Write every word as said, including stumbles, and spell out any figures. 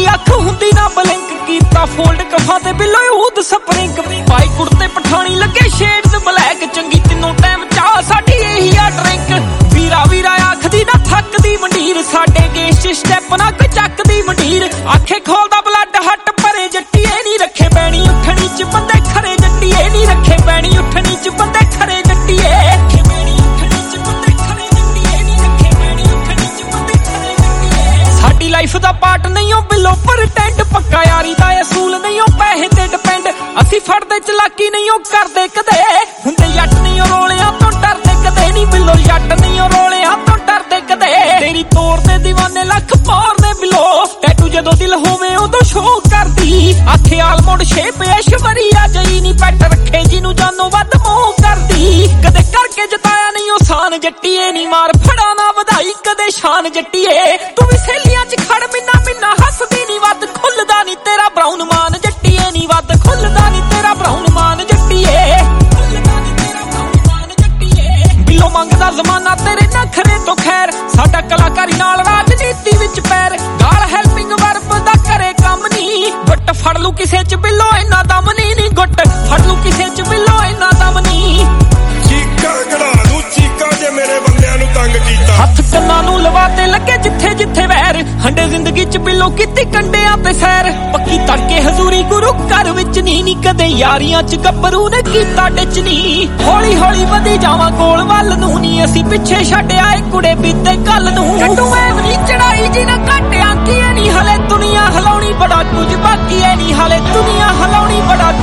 लख हुंदी ना बलिंक कीता फोल्ड कफा ते बिलो ऊद स्प्रिंग पाई कुर्ते पठानी लगे शेड्स ब्लैक चंगी तीनों टाइम चाह साडी यही आ ड्रिंक वीरा वीरा आखदी ना थकदी मंडीर साडे गेश स्टैप ना कोई चकदी मंडीर आखे खोलदा ब्लड हट भरे जट्टीए नी रखे बैणी उठनी च बंदे खरे जट्टीए नी रखे बैणी उठनी च बंदे खरे जट्टीए लाइफ दा पार्ट नहीं हो बिलो पर टेंट पक्का यारी दा असूल नहीं हो पैसे ते डिपेंड असी फड़दे चलाकी नहीं हो करदे कदे हुंदे जट नहीं हो रोलियां तो डरदे कदे नहीं बिलो जट नहीं हो रोलियां तो डरदे कदे तेरी तोड़ दे दीवाने लख पार दे बिलो टैटू जदों दिल होवे उदों शो करदी आखे आलमोड़ शेप ऐश्वर्या जई नहीं पैट रखे जिन्नू जानो वध मोह करदी कदे करके जताया नहीं हो शान जट्टीए नहीं मार फड़ा ना वधाई कदे शान जट्टीए तू भी सहेलियां च खड़ मिन्ना मिन्ना हसदी नी वध खुलदा नी तेरा ब्राउन मान जट्टीए नी वध खुलदा नी तेरा ब्राउन मान जट्टीए बिलो मंगदा जमाना तेरे नखरे तो खैर साडा कलाकारी नाल राजनीति विच पैर गाल हेल्पिंग वर्ब दा करे काम नी गुट फड़ लू किसे च बिलो इन्ना दम नी नी गुट फड़ लू किसे च बिलो इन्ना दम नी चीका कढ़ा लू चीका जे मेरे बंदियां नू तंग कीता हथ कन्नां नू लवाते लगे जिथे जिथे वैर हंडे जिंदगी च बिलो कीती कंडियां ते सैर पक्की तड़के हजूरी गुरु घर विच नी नी कदे यारियां च गब्बरू ने कीता डिच नी हौली हौली वधी जावां कोल वल नू नी असी पिछे छड्ड आए कुड़े बीते कल नू कड्डू ऐवनी चढ़ाई जी ना घट आंकी नी हले दुनिया हिलाउणी बड़ा कुछ बाकी है नी हले दुनिया हिलाउणी बड़ा